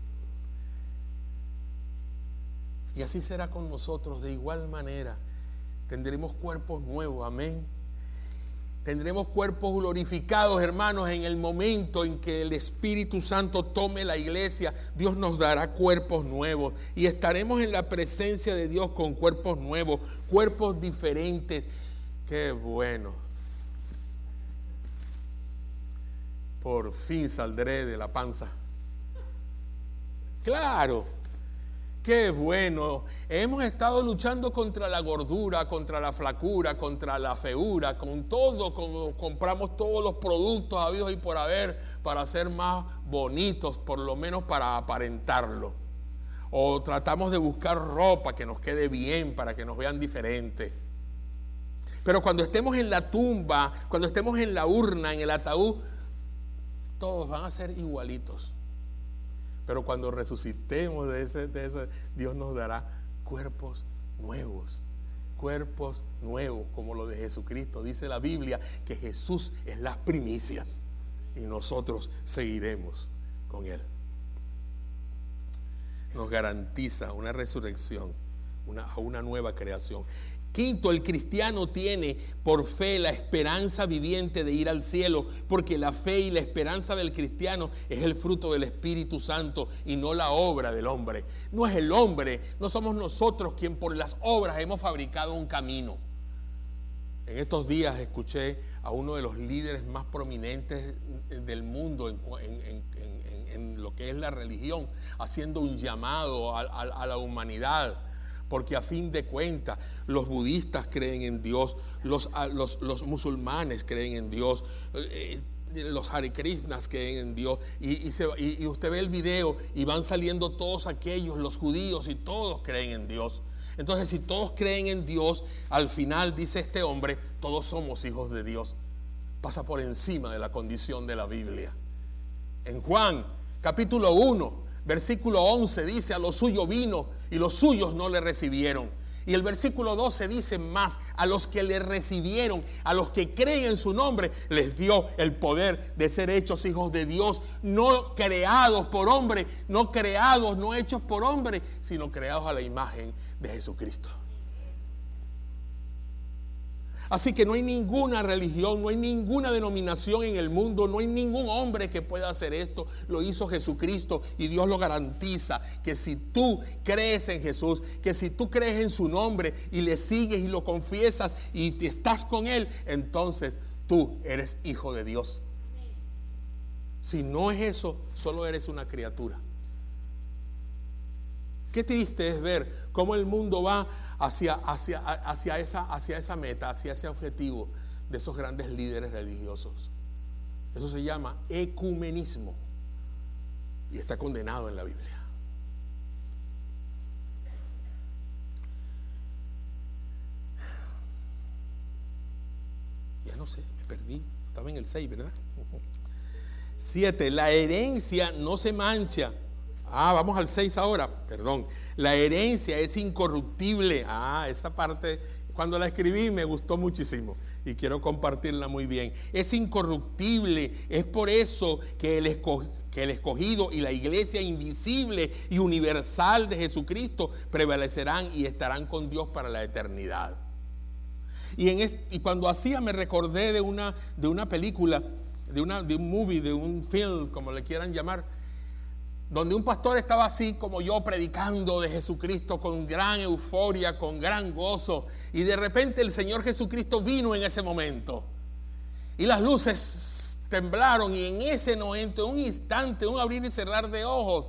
Y así será con nosotros de igual manera. Tendremos cuerpos nuevos, amén. Tendremos cuerpos glorificados, hermanos, en el momento en que el Espíritu Santo tome la iglesia. Dios nos dará cuerpos nuevos y estaremos en la presencia de Dios con cuerpos nuevos, cuerpos diferentes. Qué bueno. Por fin saldré de la panza. Claro, Qué bueno. Hemos estado luchando contra la gordura, contra la flacura, contra la feura, con todo, con, compramos todos los productos habidos y por haber para ser más bonitos, por lo menos para aparentarlo. O tratamos de buscar ropa que nos quede bien para que nos vean diferentes. Pero cuando estemos en la tumba, cuando estemos en la urna, en el ataúd, todos van a ser igualitos. Pero cuando resucitemos de ese, de ese, Dios nos dará cuerpos nuevos, cuerpos nuevos, como lo de Jesucristo. Dice la Biblia que Jesús es las primicias y nosotros seguiremos con Él. Nos garantiza una resurrección, una, una nueva creación. Quinto, el cristiano tiene por fe la esperanza viviente de ir al cielo, porque la fe y la esperanza del cristiano es el fruto del Espíritu Santo y no la obra del hombre. No es el hombre, no somos nosotros quien por las obras hemos fabricado un camino. En estos días escuché a uno de los líderes más prominentes del mundo en, en, en, en, en lo que es la religión, haciendo un llamado a, a, a la humanidad. Porque a fin de cuentas los budistas creen en Dios, los, los, los musulmanes creen en Dios, eh, los Hare Krishnas creen en Dios. Y, y, se, y, y usted ve el video y van saliendo todos aquellos, los judíos, y todos creen en Dios. Entonces, si todos creen en Dios, al final, dice este hombre, todos somos hijos de Dios. Pasa por encima de la condición de la Biblia. En Juan, capítulo uno, versículo once dice: a los suyos vino y los suyos no le recibieron. Y el versículo doce dice más: a los que le recibieron, a los que creen en su nombre, les dio el poder de ser hechos hijos de Dios, no creados por hombre, no creados, no hechos por hombre, sino creados a la imagen de Jesucristo. Así que no hay ninguna religión, no hay ninguna denominación en el mundo, no hay ningún hombre que pueda hacer esto. Lo hizo Jesucristo y Dios lo garantiza, que si tú crees en Jesús, que si tú crees en su nombre y le sigues y lo confiesas y estás con Él, entonces tú eres hijo de Dios. Si no es eso, solo eres una criatura. Qué triste es ver cómo el mundo va hacia, hacia, hacia, esa, hacia esa meta, hacia ese objetivo de esos grandes líderes religiosos. Eso se llama ecumenismo y está condenado en la Biblia. Ya no sé, me perdí. Estaba en el seis, ¿verdad? siete. La herencia no se mancha. Ah, vamos al seis ahora, perdón. La herencia es incorruptible. Ah, esa parte, cuando la escribí me gustó muchísimo y quiero compartirla muy bien. Es incorruptible, es por eso que el, esco, que el escogido y la iglesia invisible y universal de Jesucristo prevalecerán y estarán con Dios para la eternidad. Y, en este, y cuando hacía me recordé de una, de una película, de, una, de un movie, de un film, como le quieran llamar, donde un pastor estaba así como yo predicando de Jesucristo con gran euforia, con gran gozo, y de repente el Señor Jesucristo vino en ese momento y las luces temblaron y en ese momento, en un instante, un abrir y cerrar de ojos,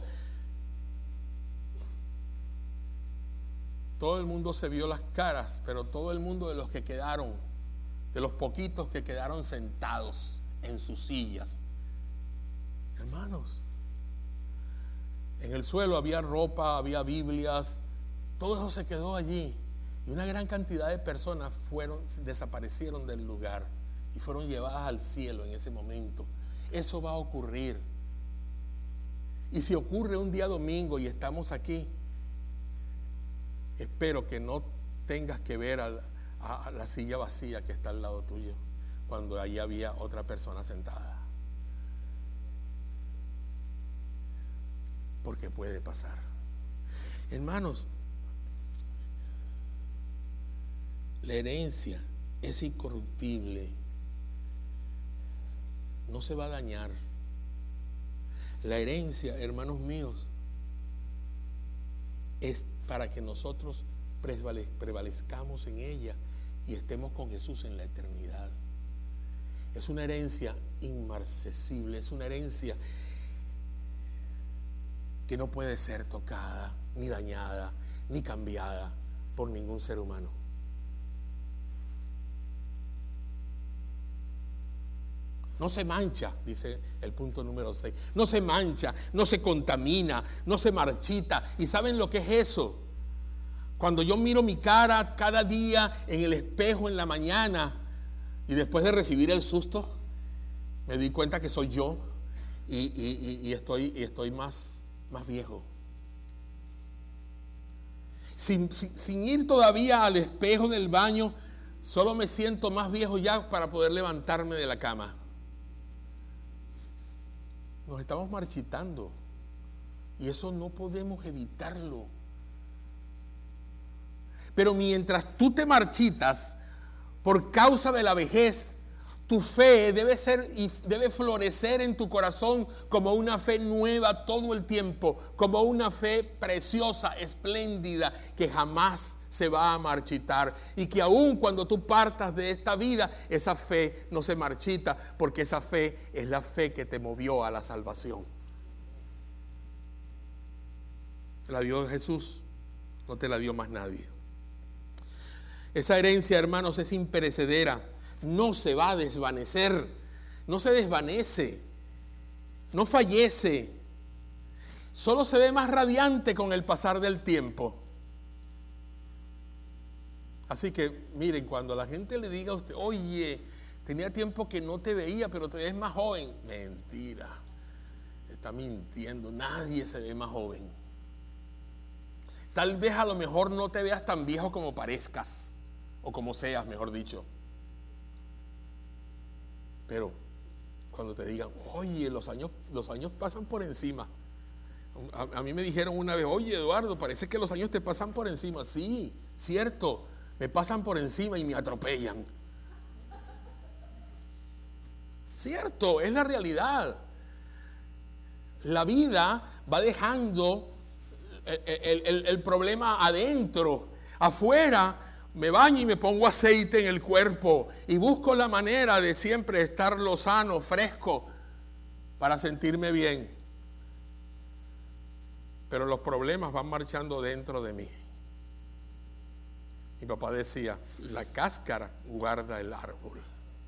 todo el mundo se vio las caras, pero todo el mundo de los que quedaron, de los poquitos que quedaron sentados en sus sillas, hermanos, en el suelo había ropa, había Biblias, todo eso se quedó allí. Y una gran cantidad de personas fueron, desaparecieron del lugar y fueron llevadas al cielo en ese momento. Eso va a ocurrir. Y si ocurre un día domingo y estamos aquí, espero que no tengas que ver a la, a la silla vacía que está al lado tuyo, cuando allí había otra persona sentada. Porque puede pasar. Hermanos, la herencia es incorruptible, no se va a dañar. La herencia, hermanos míos, es para que nosotros prevalezcamos en ella y estemos con Jesús en la eternidad. Es una herencia inmarcesible, es una herencia que no puede ser tocada, ni dañada, ni cambiada por ningún ser humano. No se mancha, dice el punto número seis. No se mancha, no se contamina, no se marchita. ¿Y saben lo que es eso? Cuando yo miro mi cara cada día en el espejo en la mañana y después de recibir el susto, me di cuenta que soy yo y, y, y, y estoy, y estoy más, más viejo. Sin, sin, sin ir todavía al espejo del baño, solo me siento más viejo ya para poder levantarme de la cama. Nos estamos marchitando y eso no podemos evitarlo. Pero mientras tú te marchitas por causa de la vejez, tu fe debe ser y debe florecer en tu corazón como una fe nueva todo el tiempo, como una fe preciosa, espléndida, que jamás se va a marchitar, y que aun cuando tú partas de esta vida, esa fe no se marchita, porque esa fe es la fe que te movió a la salvación. La dio Jesús, no te la dio más nadie. Esa herencia, hermanos, es imperecedera, no se va a desvanecer, no se desvanece, no fallece, solo se ve más radiante con el pasar del tiempo. Así que miren, cuando la gente le diga a usted, oye, tenía tiempo que no te veía, pero te ves más joven. Mentira, está mintiendo, nadie se ve más joven. Tal vez a lo mejor no te veas tan viejo como parezcas, o como seas, mejor dicho. Pero cuando te digan, oye, los años, los años pasan por encima. A, a mí me dijeron una vez, oye, Eduardo, parece que los años te pasan por encima. Sí, cierto. Me pasan por encima y me atropellan. Cierto, es la realidad. La vida va dejando el, el, el, el problema adentro. Afuera me baño y me pongo aceite en el cuerpo y busco la manera de siempre estar lozano, fresco, para sentirme bien. Pero los problemas van marchando dentro de mí. Mi papá decía, la cáscara guarda el árbol.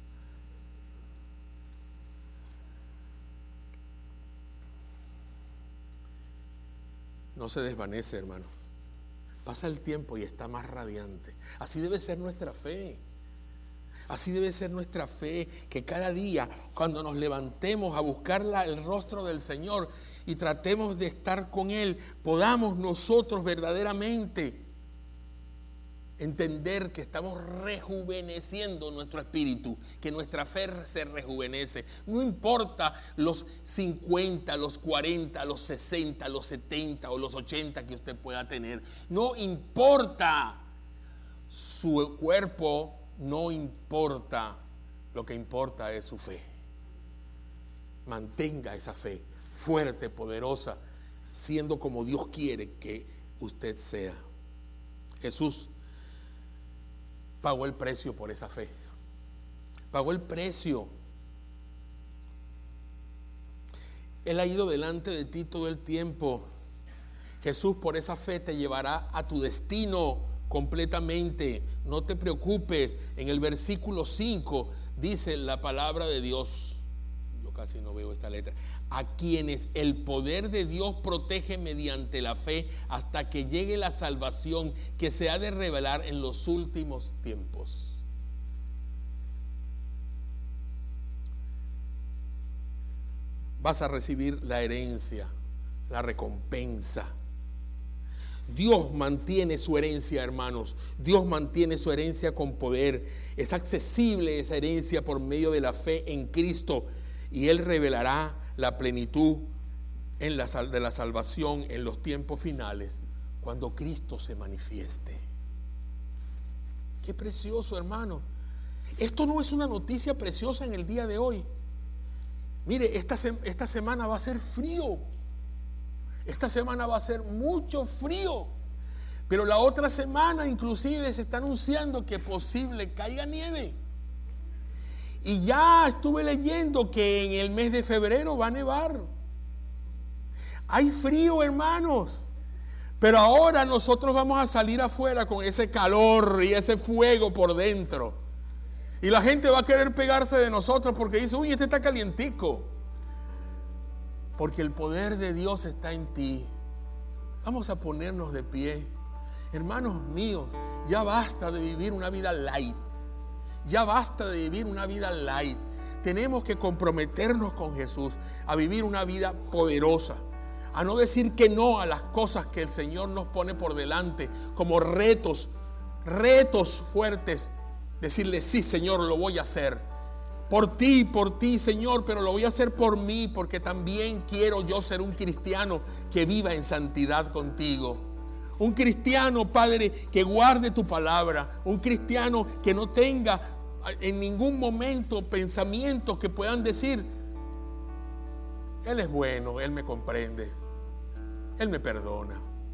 No se desvanece, hermano. Pasa el tiempo y está más radiante. Así debe ser nuestra fe. Así debe ser nuestra fe, que cada día cuando nos levantemos a buscar la, el rostro del Señor y tratemos de estar con Él, podamos nosotros verdaderamente entender que estamos rejuveneciendo nuestro espíritu, que nuestra fe se rejuvenece. No importa los cincuenta, los cuarenta, los sesenta, los setenta o los ochenta que usted pueda tener. No importa su cuerpo, no importa. Lo que importa es su fe. Mantenga esa fe fuerte, poderosa, siendo como Dios quiere que usted sea. Jesús pagó el precio por esa fe. Pagó el precio. Él ha ido delante de ti todo el tiempo. Jesús, por esa fe te llevará a tu destino completamente. No te preocupes. En el versículo cinco dice la palabra de Dios. Yo casi no veo esta letra. A quienes el poder de Dios protege mediante la fe hasta que llegue la salvación que se ha de revelar en los últimos tiempos. Vas a recibir la herencia, la recompensa. Dios mantiene su herencia, hermanos. Dios mantiene su herencia con poder. Es accesible esa herencia por medio de la fe en Cristo, y Él revelará la plenitud en la, de la salvación en los tiempos finales, cuando Cristo se manifieste. Qué precioso, hermano. Esto no es una noticia preciosa en el día de hoy. Mire, esta, esta semana va a ser frío. Esta semana va a ser mucho frío. Pero la otra semana inclusive se está anunciando que posible caiga nieve. Y ya estuve leyendo que en el mes de febrero va a nevar. Hay frío, hermanos. Pero ahora nosotros vamos a salir afuera con ese calor y ese fuego por dentro. Y la gente va a querer pegarse de nosotros porque dice, uy, este está calientico. Porque el poder de Dios está en ti. Vamos a ponernos de pie. Hermanos míos, ya basta de vivir una vida light. Ya basta de vivir una vida light. Tenemos que comprometernos con Jesús a vivir una vida poderosa. A no decir que no a las cosas que el Señor nos pone por delante como retos, retos fuertes. Decirle, sí, Señor, lo voy a hacer. Por ti, por ti, Señor, pero lo voy a hacer por mí, porque también quiero yo ser un cristiano que viva en santidad contigo. Un cristiano, Padre, que guarde tu palabra. Un cristiano que no tenga en ningún momento pensamientos que puedan decir, Él es bueno, Él me comprende, Él me perdona.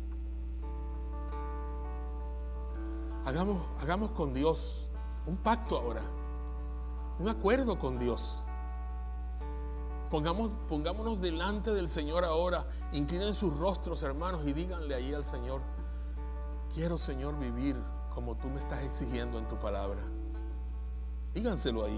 Hagamos, hagamos con Dios un pacto ahora, un acuerdo con Dios. Pongamos, pongámonos delante del Señor ahora. Inclinen sus rostros, hermanos, y díganle ahí al Señor, quiero, Señor, vivir como tú me estás exigiendo en tu palabra. Díganselo ahí.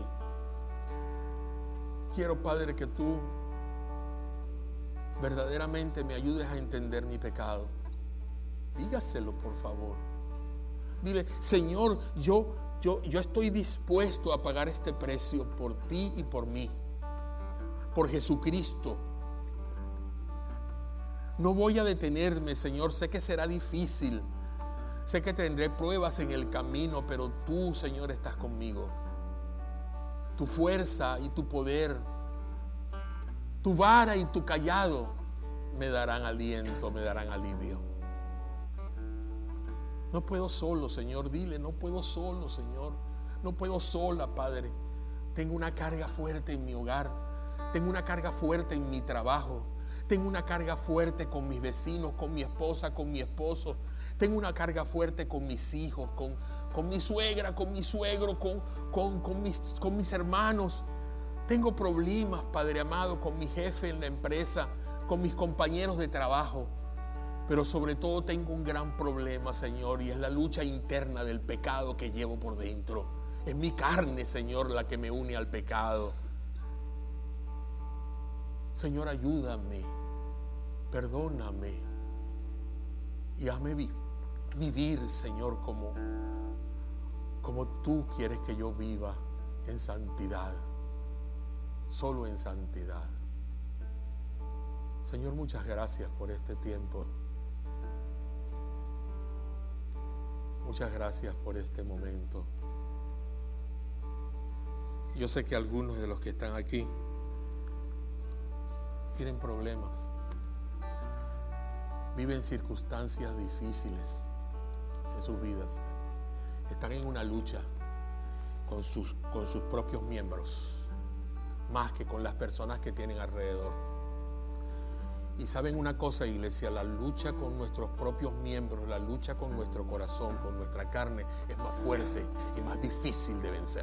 Quiero, Padre, que tú verdaderamente me ayudes a entender mi pecado. Dígaselo, por favor. Dile, Señor, yo, yo, yo estoy dispuesto a pagar este precio por ti y por mí, por Jesucristo. No voy a detenerme, Señor. Sé que será difícil, sé que tendré pruebas en el camino, pero tú, Señor, estás conmigo. Tu fuerza y tu poder, tu vara y tu cayado me darán aliento, me darán alivio. No puedo solo, Señor. Dile, no puedo solo, Señor. No puedo sola, Padre. Tengo una carga fuerte en mi hogar. Tengo una carga fuerte en mi trabajo. Tengo una carga fuerte con mis vecinos, con mi esposa, con mi esposo. Tengo una carga fuerte con mis hijos, con, con mi suegra, con mi suegro, con, con, con, mis, con mis hermanos. Tengo problemas, Padre amado, con mi jefe en la empresa, con mis compañeros de trabajo. Pero sobre todo tengo un gran problema, Señor, y es la lucha interna del pecado que llevo por dentro. Es mi carne, Señor, la que me une al pecado. Señor, ayúdame, perdóname y hazme vi- vivir, Señor, como, como tú quieres que yo viva, en santidad, solo en santidad. Señor, muchas gracias por este tiempo. Muchas gracias por este momento. Yo sé que algunos de los que están aquí tienen problemas, viven circunstancias difíciles en sus vidas, están en una lucha con sus, con sus propios miembros, más que con las personas que tienen alrededor. Y saben una cosa, iglesia, la lucha con nuestros propios miembros, la lucha con nuestro corazón, con nuestra carne, es más fuerte y más difícil de vencer.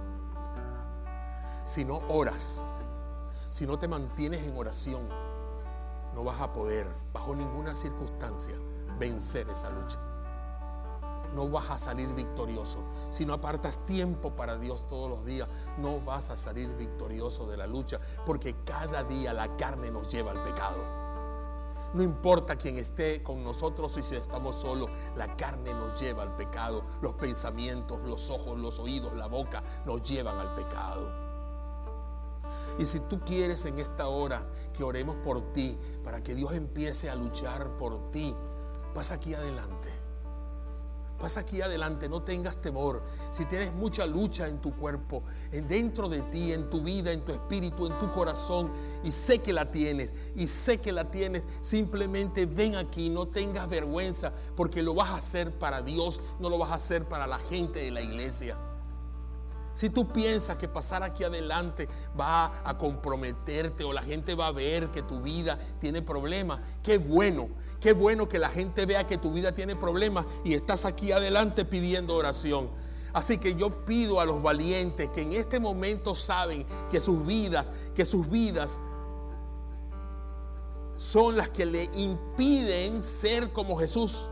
Si no oras, si no te mantienes en oración, no vas a poder, bajo ninguna circunstancia, vencer esa lucha. No vas a salir victorioso. Si no apartas tiempo para Dios todos los días, no vas a salir victorioso de la lucha, porque cada día la carne nos lleva al pecado. No importa quién esté con nosotros y si estamos solos, la carne nos lleva al pecado. Los pensamientos, los ojos, los oídos, la boca nos llevan al pecado. Y si tú quieres en esta hora que oremos por ti, para que Dios empiece a luchar por ti, pasa aquí adelante. Pasa aquí adelante, no tengas temor. Si tienes mucha lucha en tu cuerpo, en dentro de ti, en tu vida, en tu espíritu, en tu corazón, y sé que la tienes, y sé que la tienes, simplemente ven aquí, no tengas vergüenza, porque lo vas a hacer para Dios, no lo vas a hacer para la gente de la iglesia. Si tú piensas que pasar aquí adelante va a comprometerte o la gente va a ver que tu vida tiene problemas, qué bueno, qué bueno que la gente vea que tu vida tiene problemas y estás aquí adelante pidiendo oración. Así que yo pido a los valientes que en este momento saben que sus vidas, que sus vidas son las que le impiden ser como Jesús.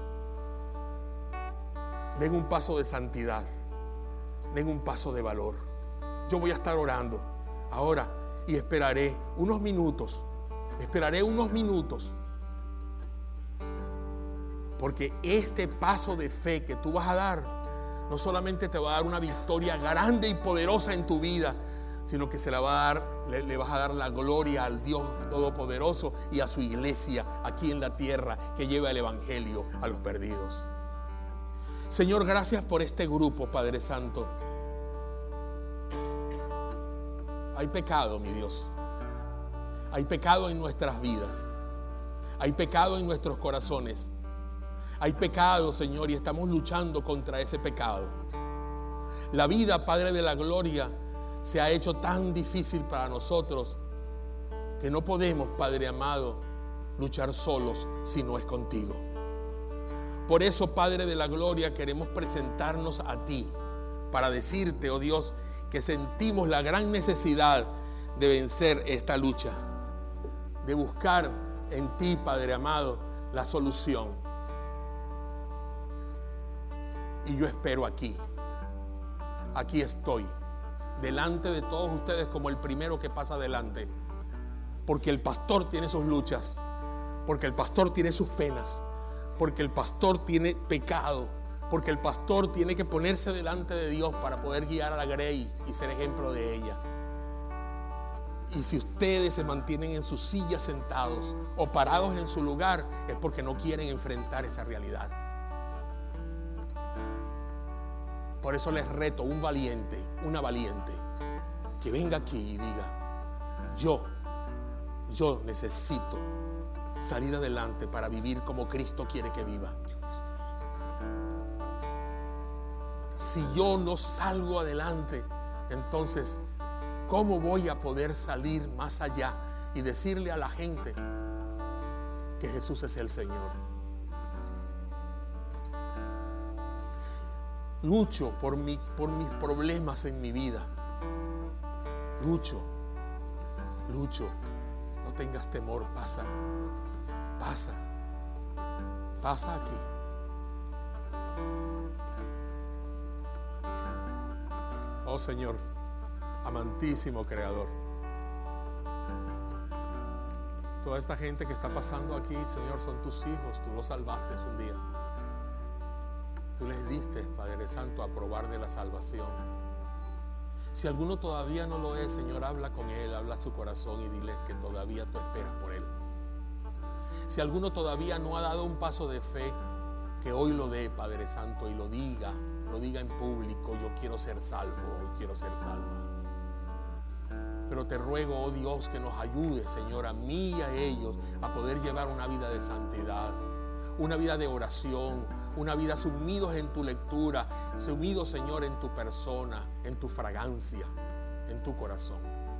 Den un paso de santidad, den un paso de valor. Yo voy a estar orando ahora y esperaré unos minutos, esperaré unos minutos, porque este paso de fe que tú vas a dar no solamente te va a dar una victoria grande y poderosa en tu vida, sino que se la va a dar, le, le vas a dar la gloria al Dios Todopoderoso y a su iglesia aquí en la tierra que lleva el evangelio a los perdidos. Señor, gracias por este grupo, Padre Santo. Hay pecado, mi Dios. Hay pecado en nuestras vidas. Hay pecado en nuestros corazones. Hay pecado, Señor, y estamos luchando contra ese pecado. La vida, Padre de la gloria, se ha hecho tan difícil para nosotros que no podemos, Padre amado, luchar solos si no es contigo. Por eso, Padre de la gloria, queremos presentarnos a ti para decirte, oh Dios, que sentimos la gran necesidad de vencer esta lucha, de buscar en ti, Padre amado, la solución. Y yo espero aquí, aquí estoy, delante de todos ustedes como el primero que pasa adelante, porque el pastor tiene sus luchas, porque el pastor tiene sus penas, porque el pastor tiene pecado, porque el pastor tiene que ponerse delante de Dios para poder guiar a la grey y ser ejemplo de ella. Y si ustedes se mantienen en sus sillas sentados o parados en su lugar, es porque no quieren enfrentar esa realidad. Por eso les reto un valiente, una valiente, que venga aquí y diga: yo, yo necesito salir adelante para vivir como Cristo quiere que viva. Si yo no salgo adelante, entonces, ¿cómo voy a poder salir más allá y decirle a la gente que Jesús es el Señor? Lucho por, mi, por mis problemas en mi vida. Lucho, lucho. No tengas temor, pasa, pasa, pasa aquí. Oh Señor, amantísimo Creador, toda esta gente que está pasando aquí, Señor, son tus hijos. Tú los salvaste un día. Tú les diste, Padre Santo, a probar de la salvación. Si alguno todavía no lo es, Señor, habla con él, habla a su corazón y diles que todavía tú esperas por él. Si alguno todavía no ha dado un paso de fe, que hoy lo dé, Padre Santo, y lo diga, lo diga en público: yo quiero ser salvo, hoy quiero ser salva. Pero te ruego, oh Dios, que nos ayude, Señor, a mí y a ellos a poder llevar una vida de santidad, una vida de oración, una vida sumidos en tu lectura, sumidos, Señor, en tu persona, en tu fragancia, en tu corazón.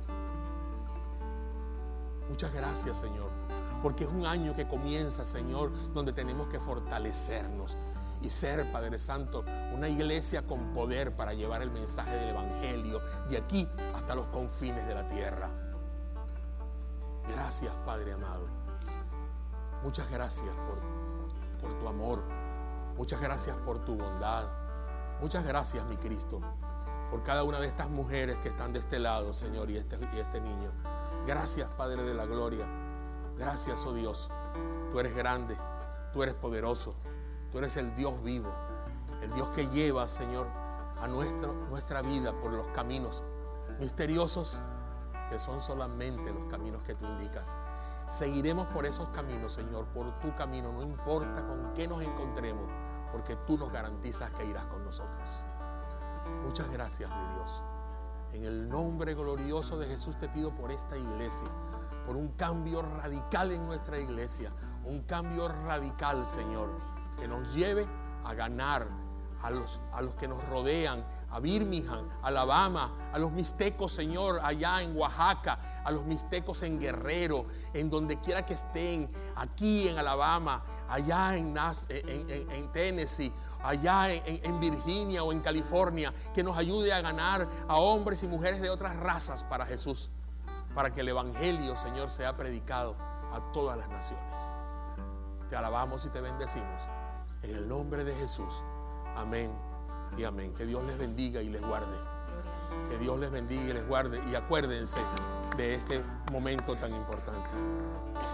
Muchas gracias, Señor, porque es un año que comienza, Señor, donde tenemos que fortalecernos y ser, Padre Santo, una iglesia con poder para llevar el mensaje del evangelio de aquí hasta los confines de la tierra. Gracias, Padre amado. Muchas gracias por, por tu amor. Muchas gracias por tu bondad. Muchas gracias, mi Cristo, por cada una de estas mujeres que están de este lado, Señor, y este, y este niño. Gracias, Padre de la gloria. Gracias, oh Dios. Tú eres grande, tú eres poderoso, tú eres el Dios vivo, el Dios que lleva, Señor, a nuestro, nuestra vida por los caminos misteriosos que son solamente los caminos que tú indicas. Seguiremos por esos caminos, Señor, por tu camino, no importa con qué nos encontremos, porque tú nos garantizas que irás con nosotros. Muchas gracias, mi Dios. En el nombre glorioso de Jesús te pido por esta iglesia, por un cambio radical en nuestra iglesia, un cambio radical, Señor, que nos lleve a ganar a los, a los que nos rodean, a Birmingham, Alabama, a los mixtecos, Señor, allá en Oaxaca, a los mixtecos en Guerrero, en donde quiera que estén, aquí en Alabama, allá en, en, en, en Tennessee, allá en, en Virginia o en California, que nos ayude a ganar a hombres y mujeres de otras razas para Jesús, para que el evangelio, Señor, sea predicado a todas las naciones. Te alabamos y te bendecimos en el nombre de Jesús. Amén y amén. Que Dios les bendiga y les guarde. Que Dios les bendiga y les guarde. Y acuérdense de este momento tan importante.